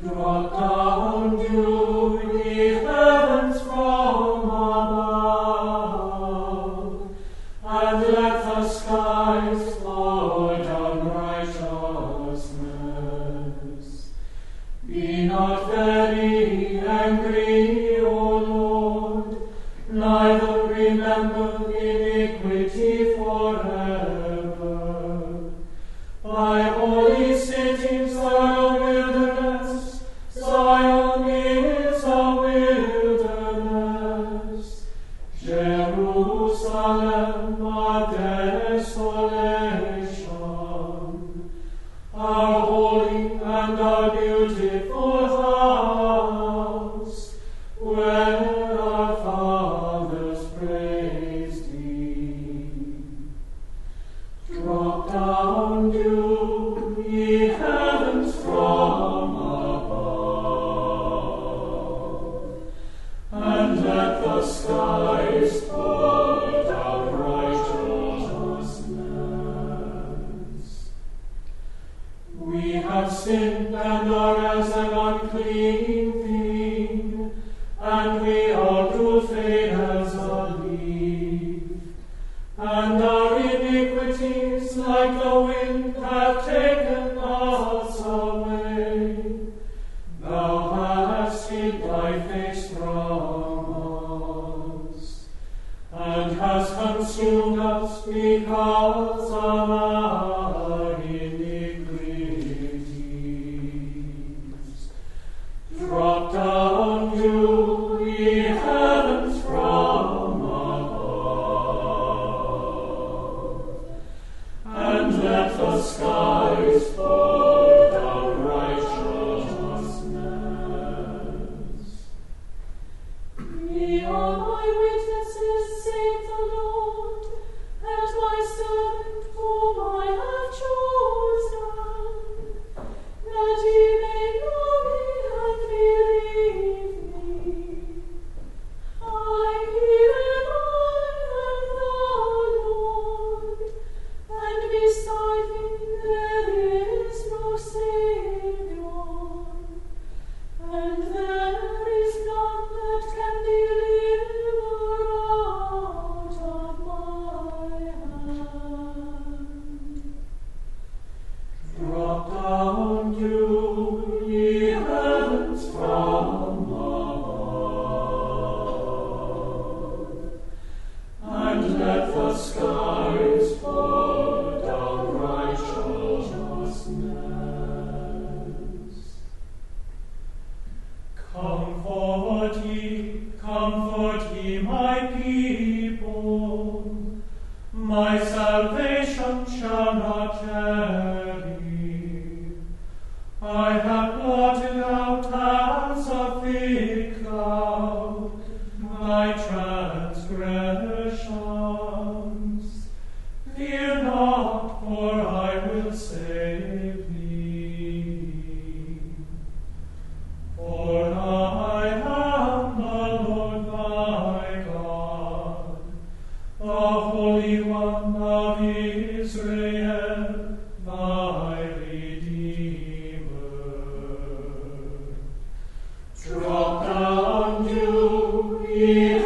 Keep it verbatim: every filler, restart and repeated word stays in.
Drop down, dew, ye heavens from above, and let the skies flow down righteousness. Be not very angry, O Lord, neither remember iniquity forever. Thy holy cities are a wilderness, Zion is a wilderness, Jerusalem a desolation. Our holy and our beautiful house, where our fathers praised thee. Drop down, dew, ye heavens from above, and let the skies pour down righteousness. We have sinned and are as an unclean thing, and we all do fade as a leaf, and our iniquities like the wind have taken us away. Thou hast hid thy face from us, and hast consumed us because of our iniquities. Drop down, dew, ye heavens from above, and let the skies pour down righteousness. Ye are my witnesses, saith the Lord, and my servant whom I have chosen, that ye may know me and believe me. I, even I, am the Lord, and beside me there is no Saviour, and there is none that can deliver out of my hand. Drop down, dew, ye heavens from above, and let the skies pour down righteousness. Comfort ye, comfort ye, my people. My salvation shall not tarry. I have blotted out as a thick cloud my transgressions. Fear not, for I will save thee. For I am the Lord thy God, the Holy One of Israel, thy Redeemer. Drop down, dew, ye